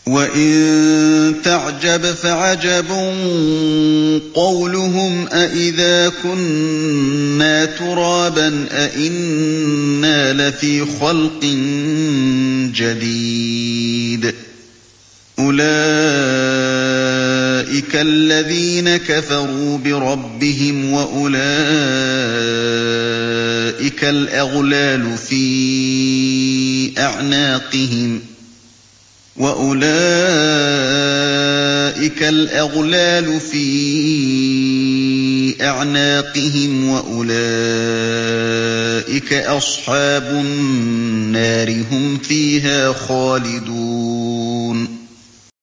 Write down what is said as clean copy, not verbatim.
وَإِن تَعْجَبْ فَعَجَبٌ قَوْلُهُمْ أَإِذَا كُنَّا تُرَابًا أَإِنَّا لَفِي خَلْقٍ جَدِيدٍ ۚ أُولَٰئِكَ الَّذِينَ كَفَرُوا بِرَبِّهِمْ ۖ وَأُولَٰئِكَ الْأَغْلَالُ فِي أَعْنَاقِهِمْ ۖ وَأُولَٰئِكَ أَصْحَابُ النَّارِ ۖ هُمْ فِيهَا خَالِدُونَ